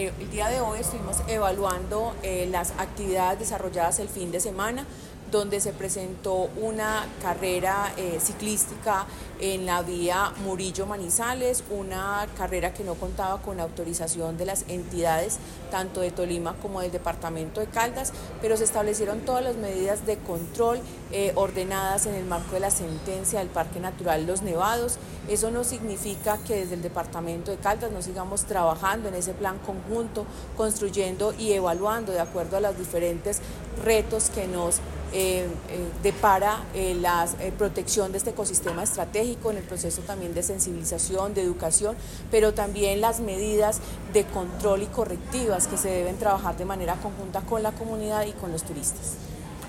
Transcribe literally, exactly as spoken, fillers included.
Eh, el día de hoy estuvimos evaluando eh, las actividades desarrolladas el fin de semana, donde se presentó una carrera eh, ciclística en la vía Murillo-Manizales, una carrera que no contaba con autorización de las entidades tanto de Tolima como del departamento de Caldas, pero se establecieron todas las medidas de control eh, ordenadas en el marco de la sentencia del Parque Natural Los Nevados. Eso no significa que desde el departamento de Caldas no sigamos trabajando en ese plan conjunto, construyendo y evaluando de acuerdo a los diferentes retos que nos Eh, eh, depara eh, la eh, protección de este ecosistema estratégico en el proceso también de sensibilización, de educación, pero también las medidas de control y correctivas que se deben trabajar de manera conjunta con la comunidad y con los turistas.